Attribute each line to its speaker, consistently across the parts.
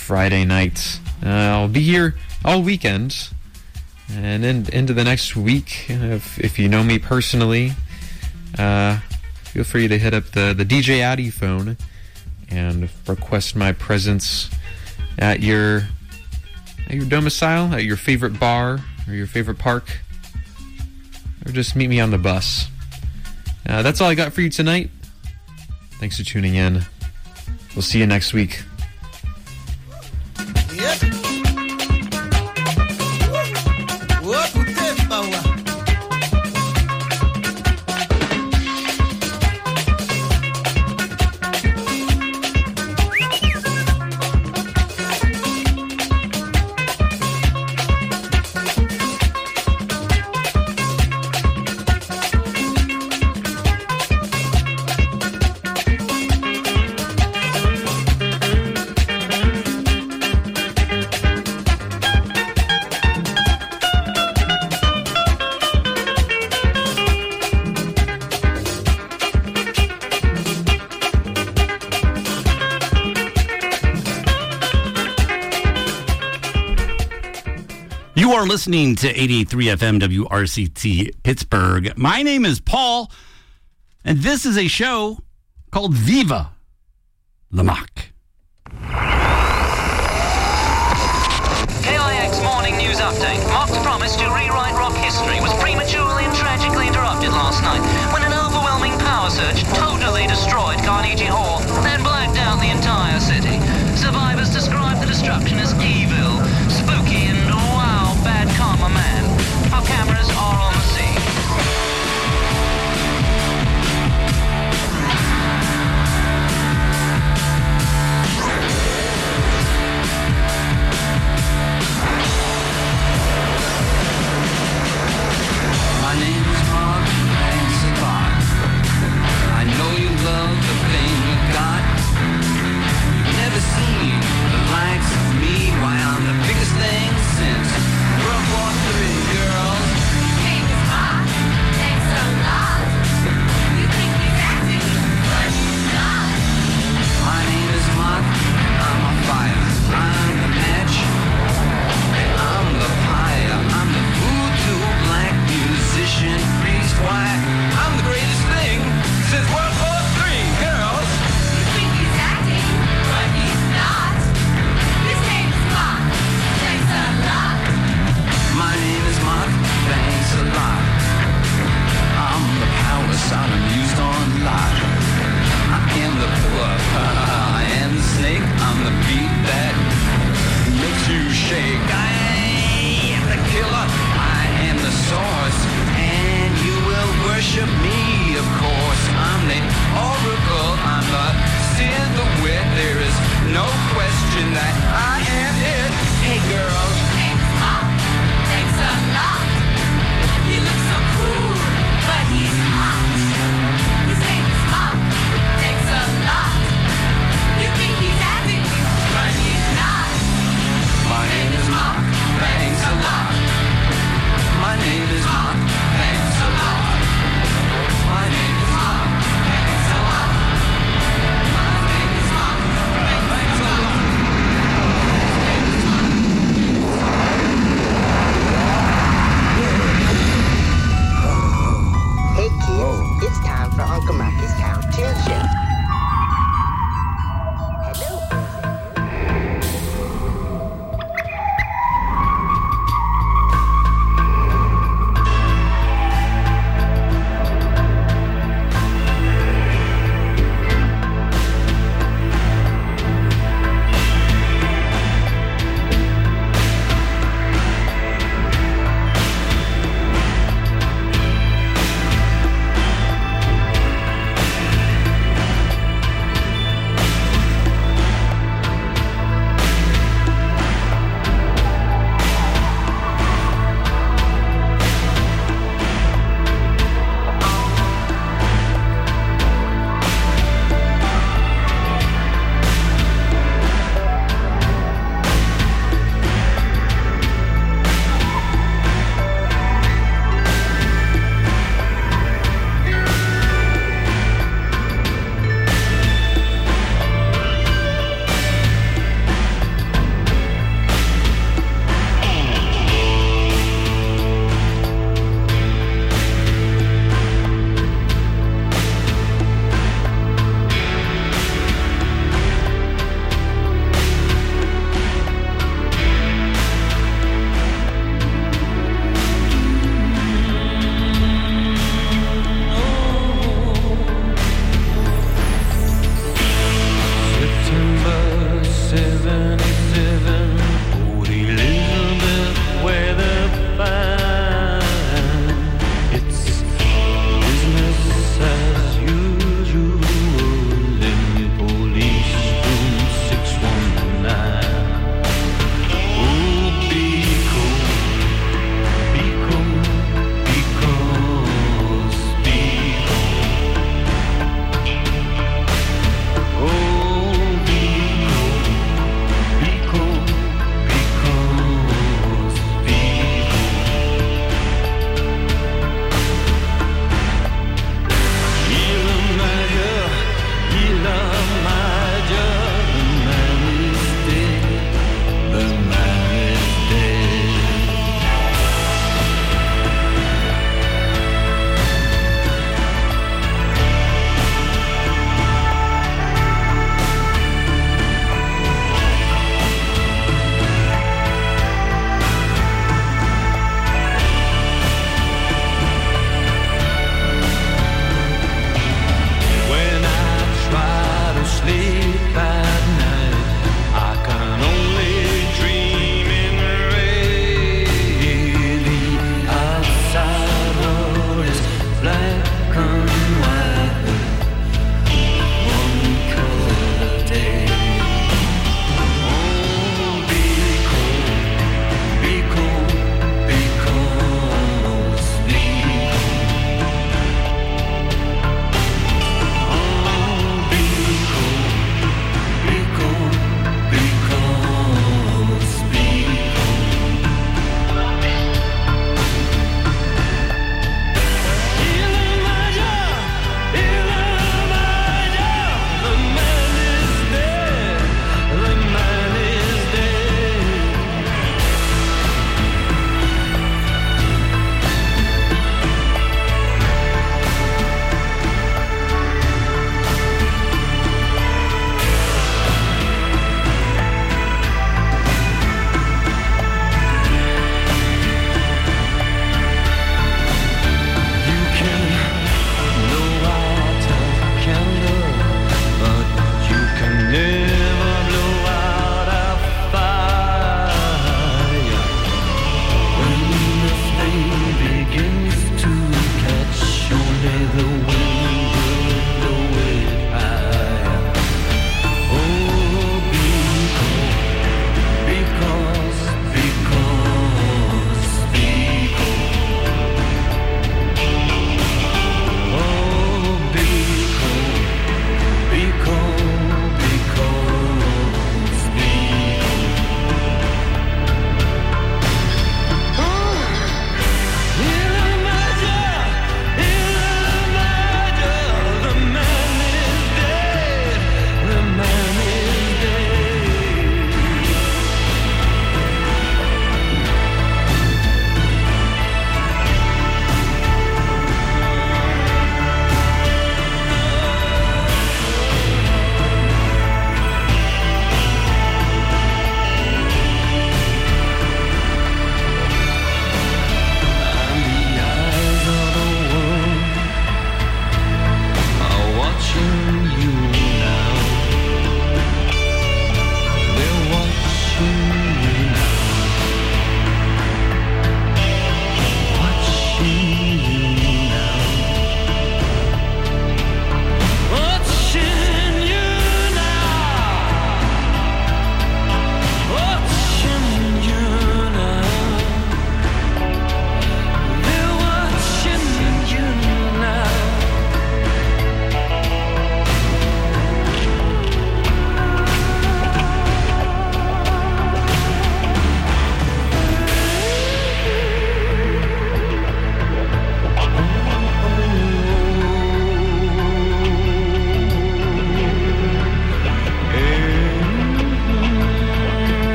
Speaker 1: Friday night. I'll be here all weekend and into the next week. If you know me personally, feel free to hit up the DJ Addy phone and request my presence at your domicile, at your favorite bar or your favorite park, or just meet me on the bus. That's all I got for you tonight. Thanks for tuning in. We'll see you next week.
Speaker 2: You are listening to 88.3 FM WRCT Pittsburgh. My name is Paul, and this is a show called Viva La Mac.
Speaker 3: KIX Morning News Update. Mark's promise to rewrite rock history was prematurely and tragically interrupted last night when an overwhelming power surge totally destroyed Carnegie Hall, then blacked out the entire city. Survivors describe the destruction as evil, spooky, and wow, bad karma, man. Our cameras are on the scene.
Speaker 4: My name is Mark Nancy Clark. I know you love the pain you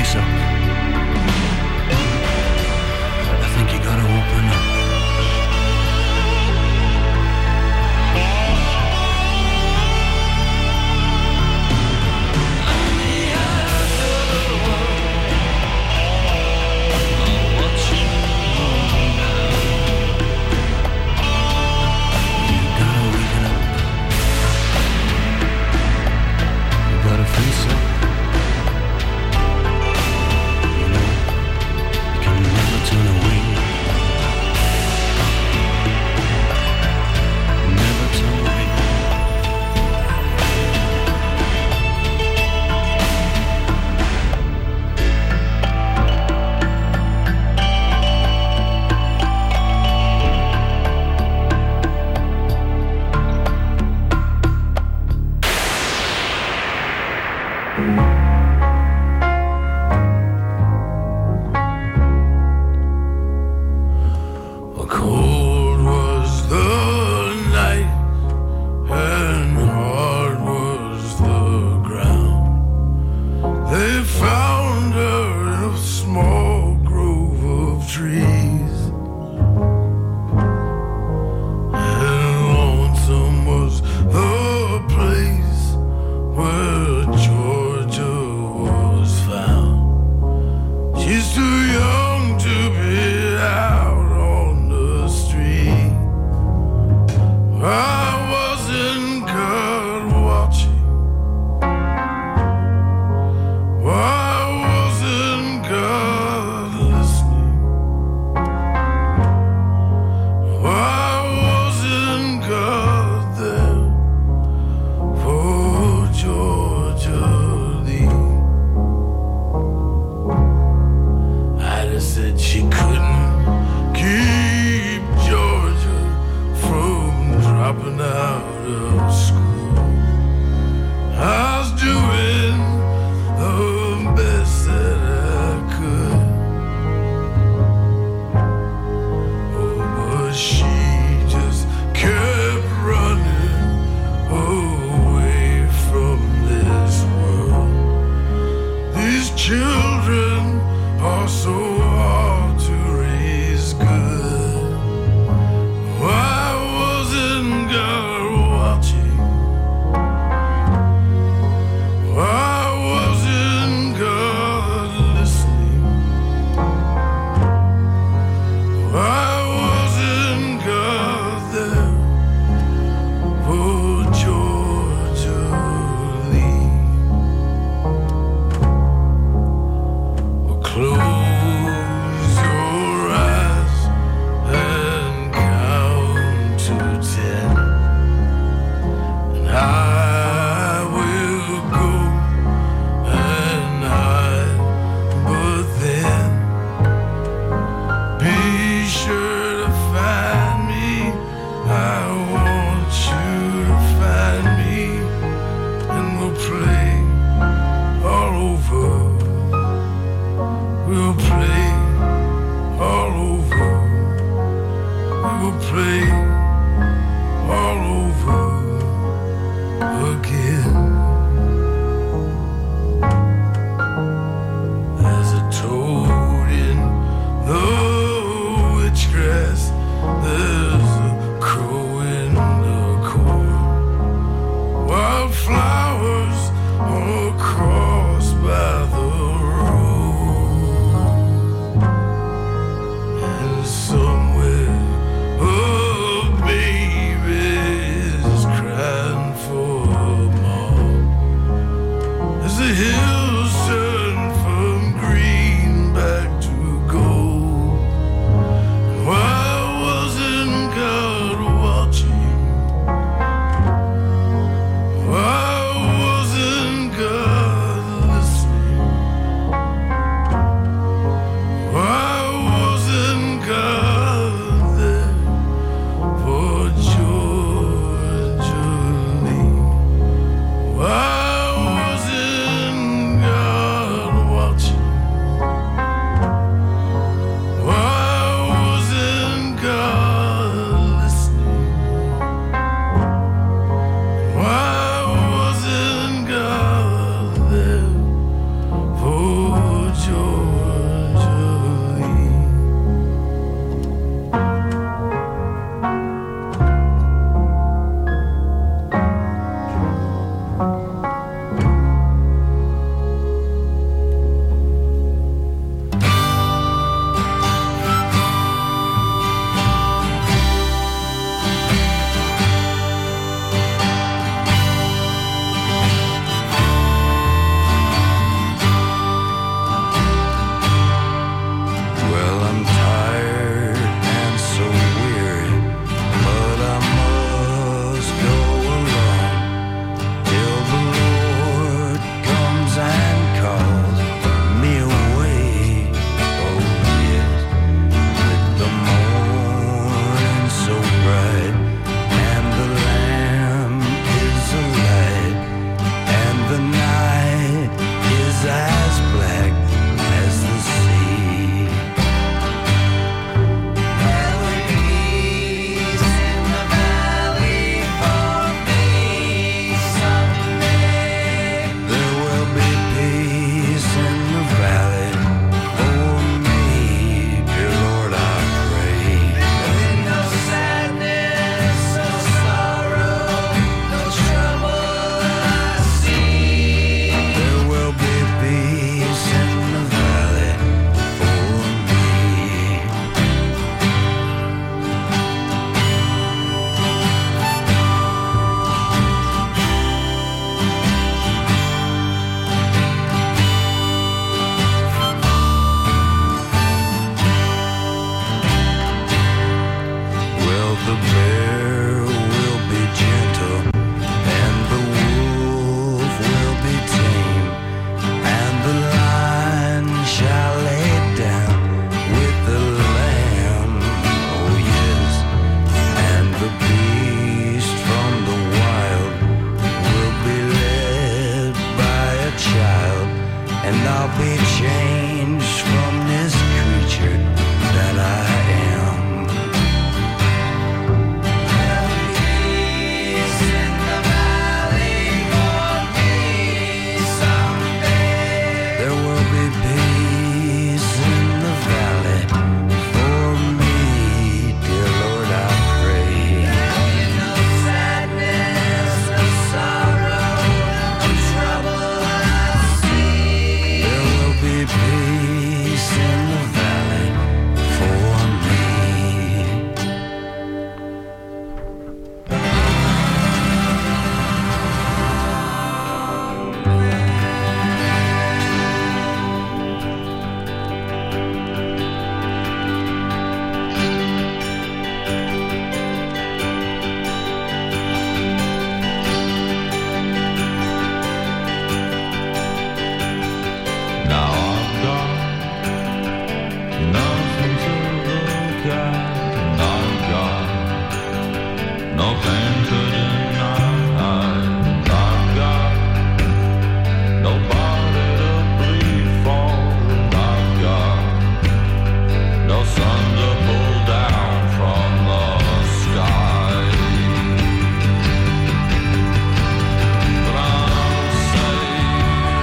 Speaker 4: face up. I think you gotta open up. Face up. You know, you can never turn away. Never turn away. Cold was the night and hard was the ground. They found her in a small grove of trees, and lonesome was the place where Georgia was found. She's too young to be out. I wasn't good watching. I wasn't good listening. I wasn't good there for Georgia Lee. I just said she couldn't keep Georgia from dropping out of school. I was doing the best that I could. Oh, but she just kept running away from this world. These children are so hard to raise good. Why wasn't God watching? Why wasn't God listening? Why wasn't God there for Georgia Lee? Well, close your eyes and count to 10, and I will go and hide. But then be sure to find me. I want you to find me, and we'll play all over. We'll
Speaker 5: and I'll be changed from this creature that I am. There'll be peace in the valley for me someday. There will be peace in the valley for me, dear Lord, I pray. There'll be no sadness, no sorrow, no trouble I see. There will be peace in the valley for me.
Speaker 4: Now I've got nothing to look at, and I've got no pain to deny, and I've got nobody to bleed for, and I've got no sun to pull down from the sky. But I'm safe.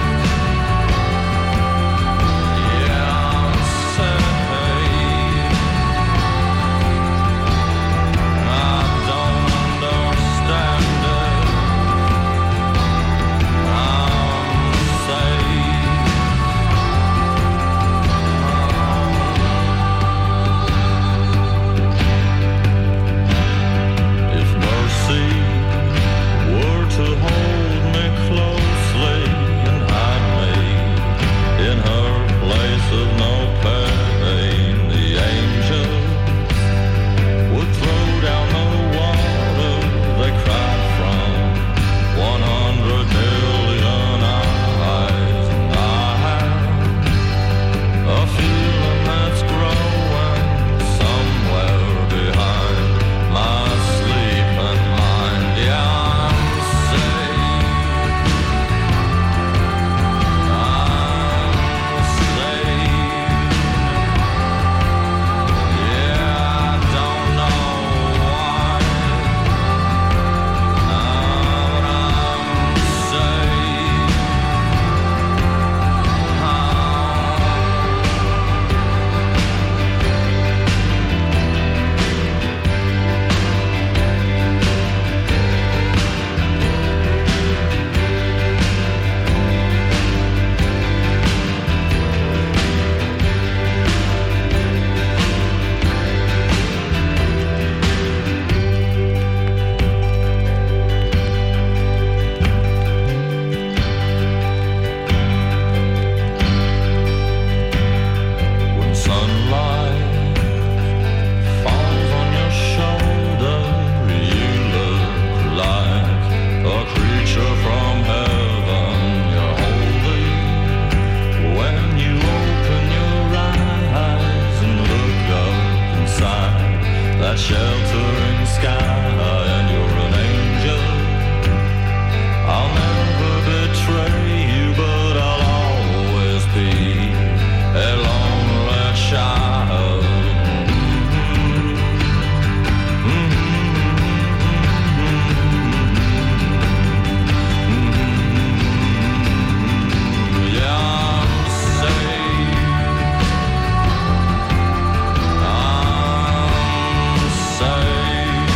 Speaker 4: Yeah, I'm safe. I don't understand it. I'm safe. If mercy were to hold me closely and hide me in her place of no pain, the angels would throw down the water they cried from 100 million eyes. And I have a feeling that's growing somewhere behind my sleeping mind. Yeah, I'm safe. I'm safe. Yeah, I don't know why, but I'm safe. When sunlight falls on your shoulder, you look like a creature from heaven. You're holy when you open your eyes and look up inside that sheltering sky, and you're an angel. I'll never betray you, but I'll always be a lonely child. Yeah, I'm safe. I'm safe.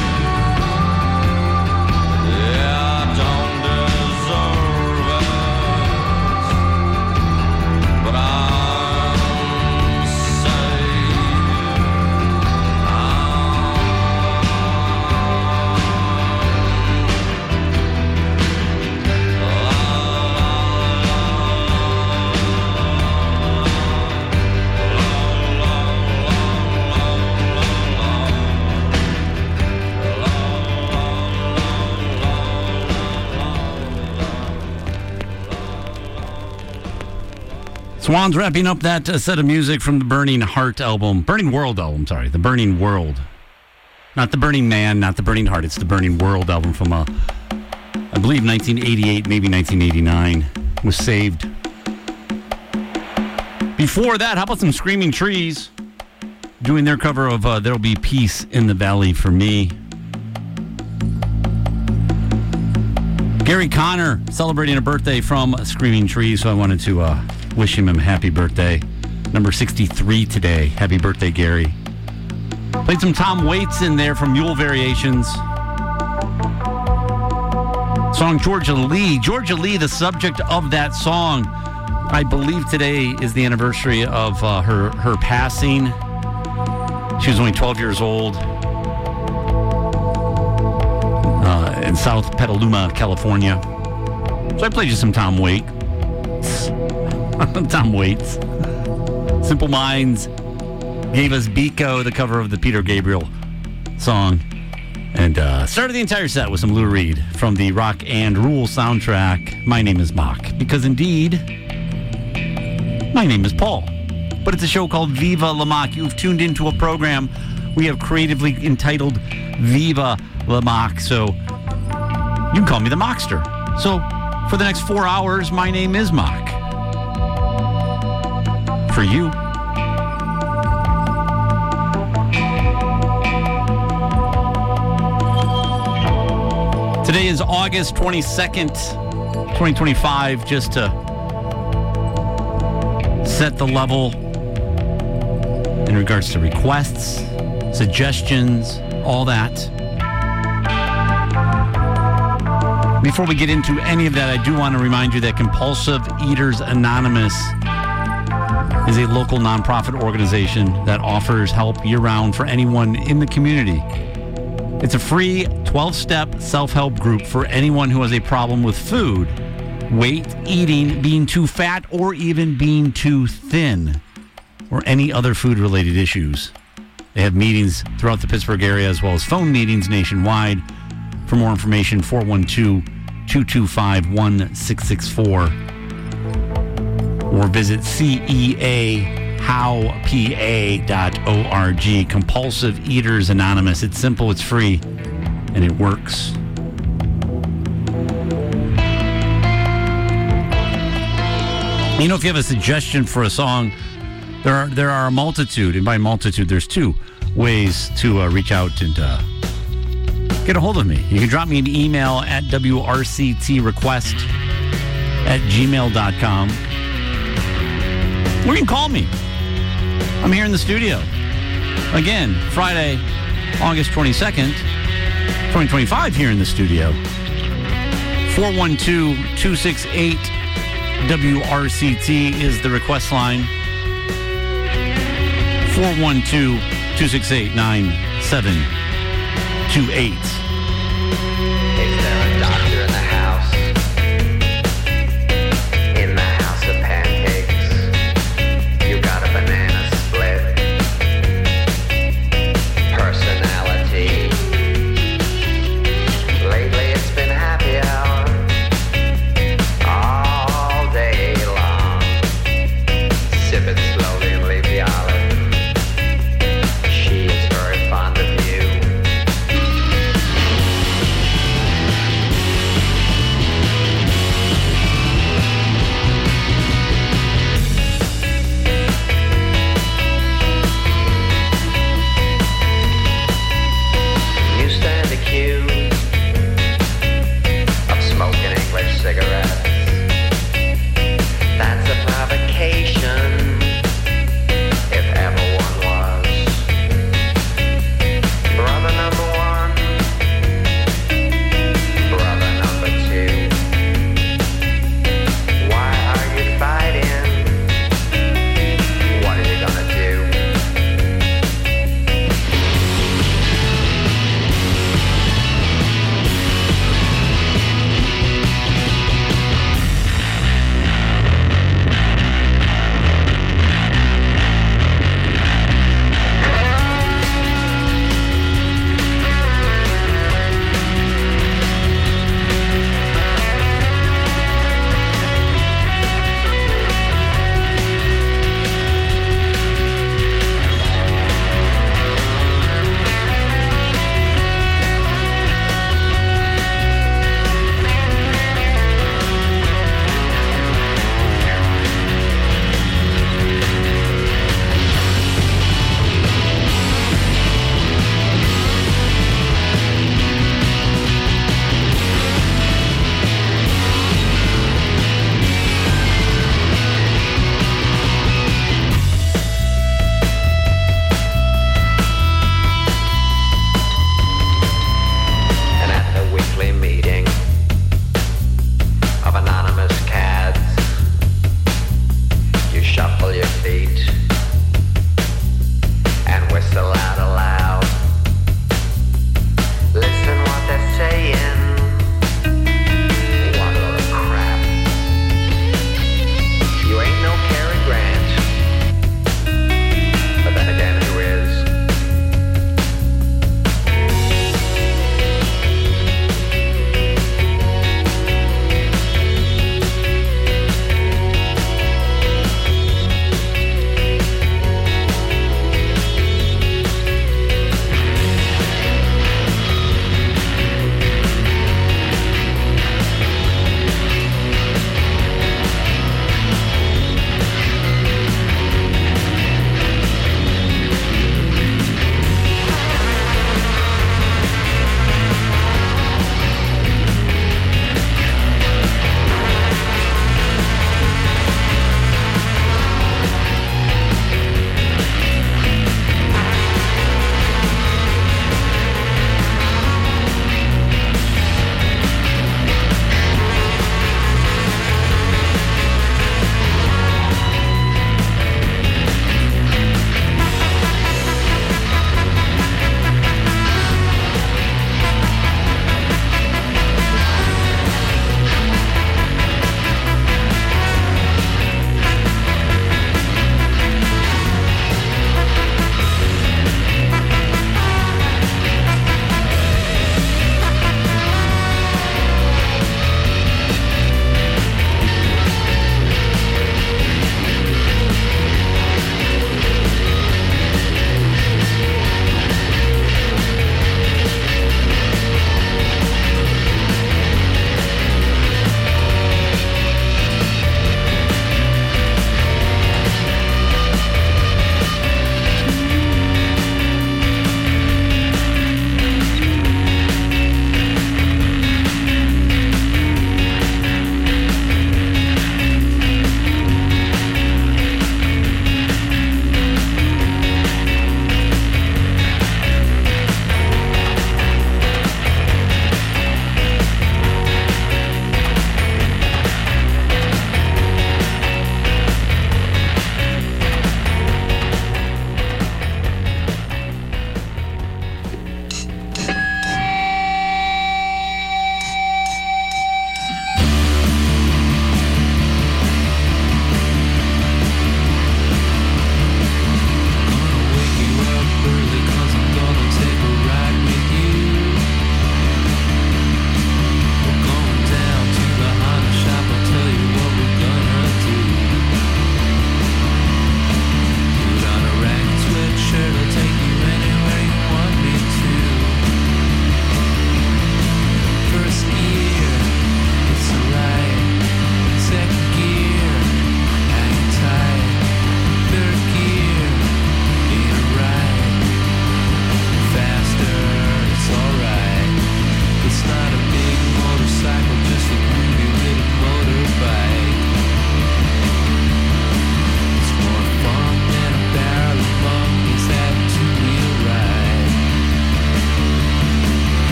Speaker 4: Yeah, I don't deserve it, but I'm safe.
Speaker 2: Swan's wrapping up that set of music from the Burning Heart album. Burning World album, sorry. The Burning World. Not the Burning Man, not the Burning Heart. It's the Burning World album from, I believe, 1988, maybe 1989. Was saved Before that, how about some Screaming Trees doing their cover of There'll Be Peace in the Valley for Me. Gary Connor celebrating a birthday from Screaming Trees, so I wanted to wish him a happy birthday. Number 63 today. Happy birthday, Gary. Played some Tom Waits in there from Mule Variations. Song Georgia Lee. Georgia Lee, the subject of that song, I believe today is the anniversary of her passing. She was only 12 years old in South Petaluma, California. So I played you some Tom Waits. Tom Waits. Simple Minds gave us Biko, the cover of the Peter Gabriel song. And started the entire set with some Lou Reed from the Rock and Roll soundtrack, My Name is Mock. Because indeed, my name is Paul. But it's a show called Viva La Mock. You've tuned into a program we have creatively entitled Viva La Mock. So you can call me the Mockster. So for the next 4 hours, my name is Mock. For you. Today is August 22nd, 2025, just to set the level in regards to requests, suggestions, all that. Before we get into any of that, I do want to remind you that Compulsive Eaters Anonymous is a local nonprofit organization that offers help year-round for anyone in the community. It's a free 12-step self-help group for anyone who has a problem with food, weight, eating, being too fat, or even being too thin, or any other food-related issues. They have meetings throughout the Pittsburgh area as well as phone meetings nationwide. For more information, 412-225-1664 or visit ceahowpa.org. Compulsive Eaters Anonymous. It's simple, it's free, and it works. You know, if you have a suggestion for a song, there are a multitude, and by multitude, there's two ways to reach out and get a hold of me. You can drop me an email at wrctrequest@gmail.com. Or you can call me. I'm here in the studio. Again, Friday, August 22nd, 2025, here in the studio. 412-268-WRCT is the request line. 412-268-9728.
Speaker 6: Is there a doctor in the house? In the house of pancakes? You got a banana split? Personality? Lately it's been happy hour all day long. Sip it slowly and leave the olive. She is very fond of you.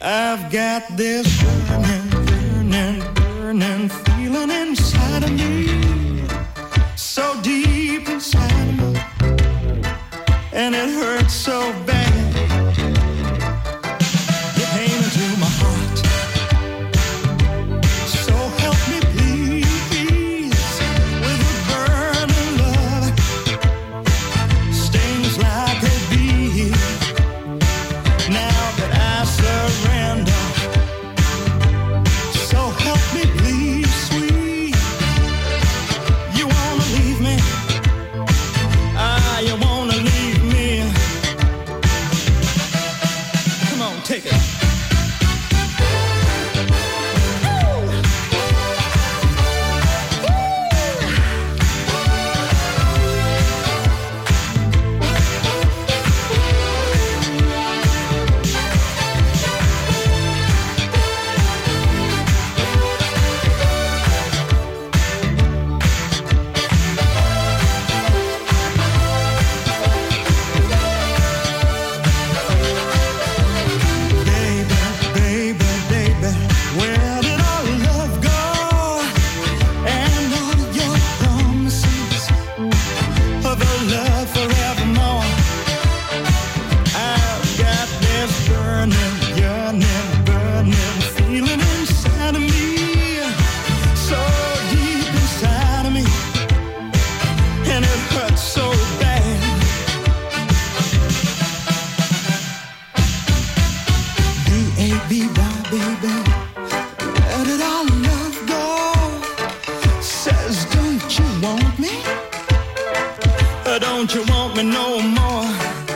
Speaker 5: I've got this burning feeling inside of me, so deep inside of me, and it hurts so bad. You came into my heart, so help me please, with a burning love, stings like a bee. Now that I surrender, so help me please, sweet. You wanna leave me? You wanna leave me? Come on, take it. Don't you want me no more?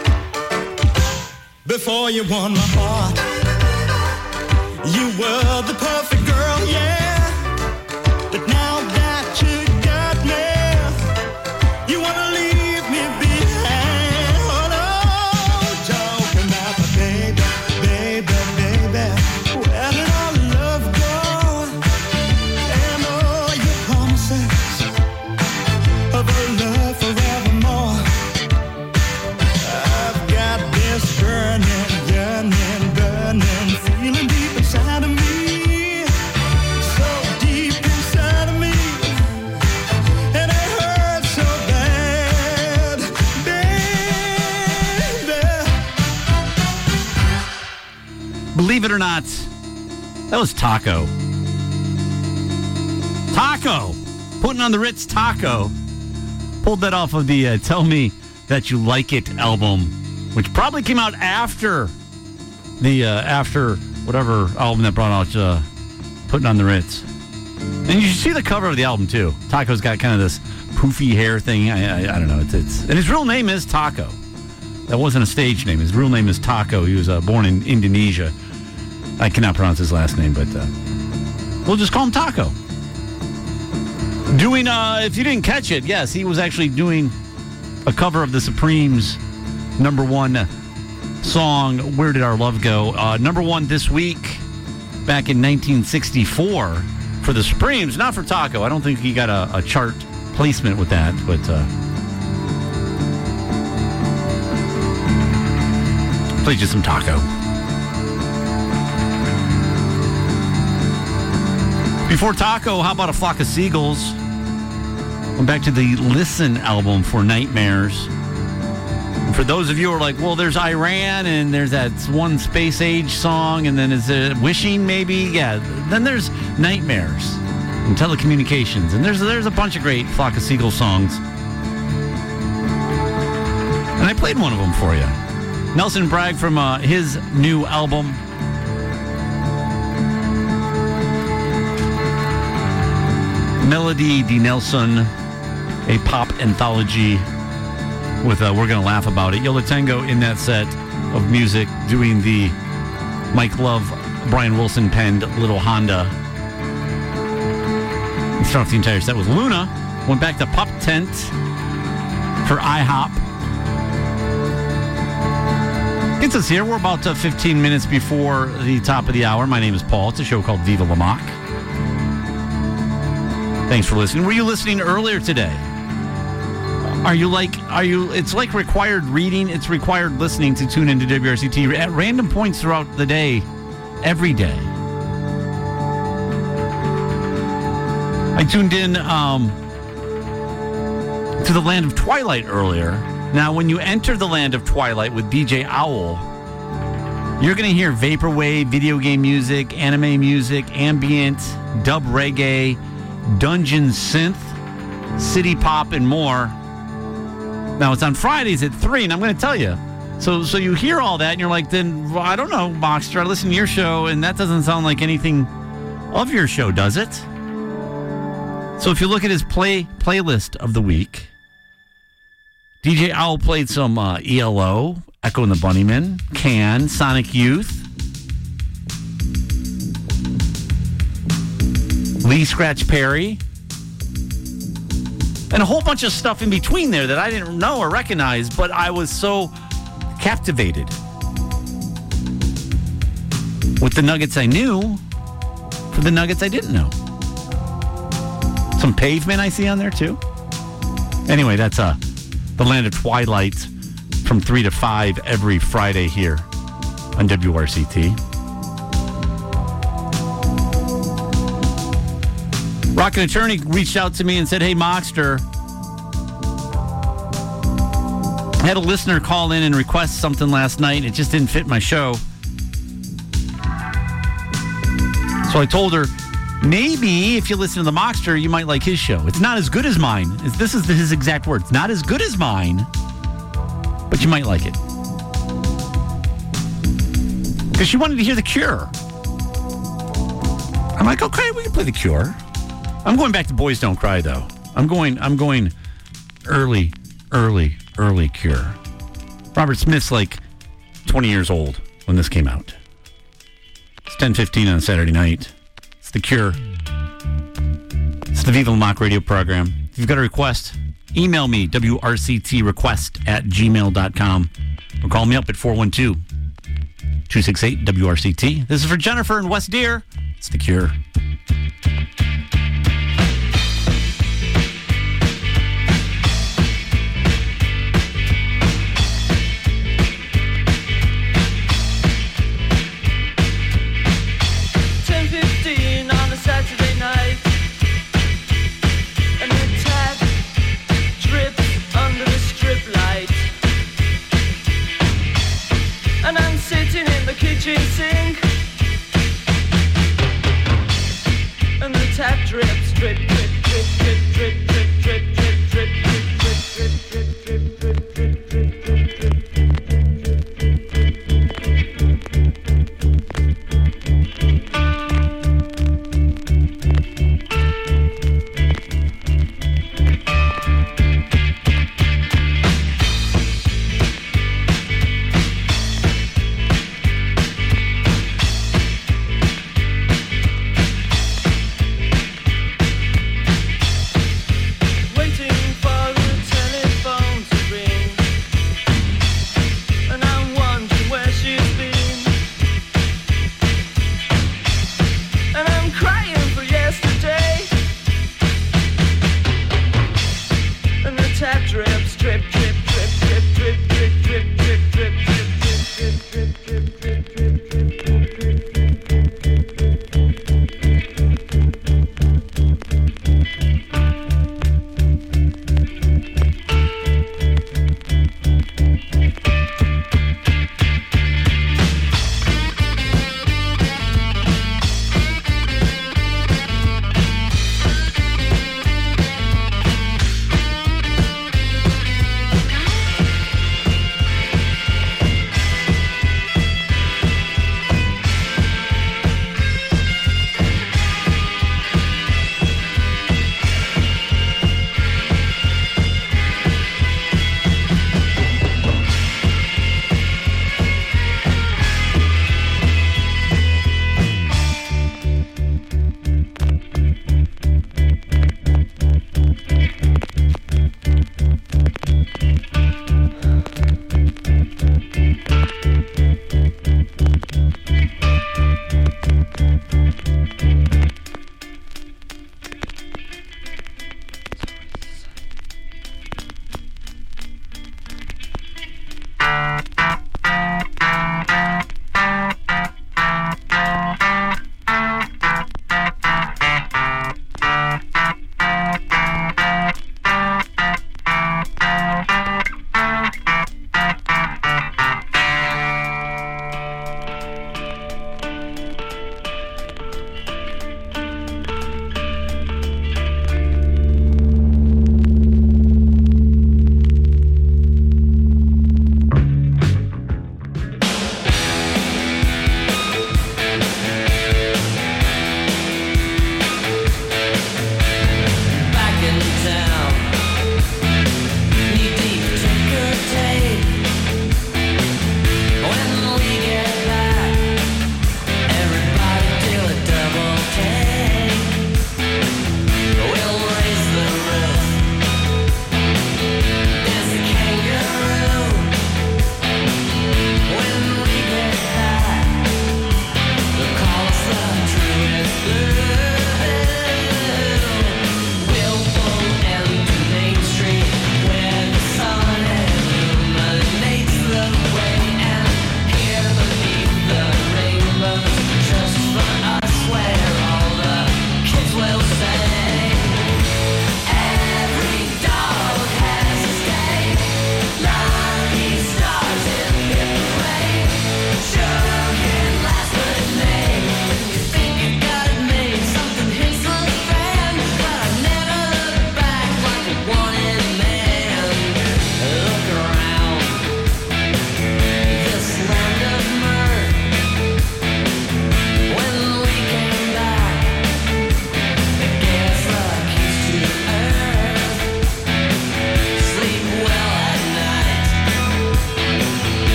Speaker 5: Before you won my heart, you were the perfect girl, yeah. But now that you got me, you wanna leave me behind. Oh no, talking about my baby, baby, baby. Where did our love go? And all your promises of a love forevermore. I've got this burning, yearning, burning feeling deep inside of me, so deep inside of me, and it hurts so bad, baby.
Speaker 2: Believe it or not, that was Taco. Taco! Putting on the Ritz Taco. Pulled that off of the Tell Me That You Like It album, which probably came out after the after whatever album that brought out Putting on the Ritz. And you should see the cover of the album too. Taco's got kind of this poofy hair thing. I don't know. It's and his real name is Taco. That wasn't a stage name. His real name is Taco. He was born in Indonesia. I cannot pronounce his last name, but we'll just call him Taco. Doing, if you didn't catch it, yes, he was actually doing a cover of the Supremes' #1 song, Where Did Our Love Go? #1 this week, back in 1964 for the Supremes, not for Taco. I don't think he got a chart placement with that, but played you some Taco. Before Taco, how about A Flock of Seagulls? Went back to the Listen album for Nightmares. And for those of you who are like, well, there's Iran, and there's that one Space Age song, and then is it Wishing, maybe? Yeah, then there's Nightmares and Telecommunications. And there's a bunch of great Flock of Seagulls songs. And I played one of them for you. Nelson Bragg from his new album, Melody de Nelson, a pop anthology with We're Gonna Laugh About It. Yola Tango in that set of music doing the Mike Love, Brian Wilson penned Little Honda. And start off the entire set with Luna. Went back to Pup Tent for IHOP. Gets us here. We're about 15 minutes before the top of the hour. My name is Paul. It's a show called Viva La Mock. Thanks for listening. Were you listening earlier today? It's like required reading. It's required listening to tune into WRCT at random points throughout the day. every day. I tuned in to the Land of Twilight earlier. Now, when you enter the Land of Twilight with DJ Owl, you're going to hear vaporwave, video game music, anime music, ambient, dub reggae, dungeon synth, city pop, and more. Now, it's on Fridays at 3, and I'm going to tell you. So you hear all that, and you're like, then, well, I don't know, Moxter, I listen to your show, and that doesn't sound like anything of your show, does it? So if you look at his playlist of the week, DJ Owl played some ELO, Echo and the Bunnymen, Can, Sonic Youth, Lee Scratch Perry, and a whole bunch of stuff in between there that I didn't know or recognize, but I was so captivated with the nuggets I knew for the nuggets I didn't know. Some Pavement I see on there too. Anyway, that's the Land of Twilight from 3 to 5 every Friday here on WRCT. Rock and Attorney reached out to me and said, hey, Moxter, I had a listener call in and request something last night. It just didn't fit my show. So I told her, maybe if you listen to the Moxter, you might like his show. It's not as good as mine. This is his exact words. Not as good as mine, but you might like it. Because she wanted to hear The Cure. I'm like, okay, we can play The Cure. I'm going back to Boys Don't Cry, though. I'm going early Cure. Robert Smith's like 20 years old when this came out. It's 10:15 on Saturday night. It's The Cure. It's the Viva La Mock radio program. If you've got a request, email me, wrctrequest@gmail.com, or call me up at 412-268-WRCT. This is for Jennifer in West Deer. It's The Cure.
Speaker 7: Kitchen sink, and the tap drips, drip, drip, drip, drip, drip, drip.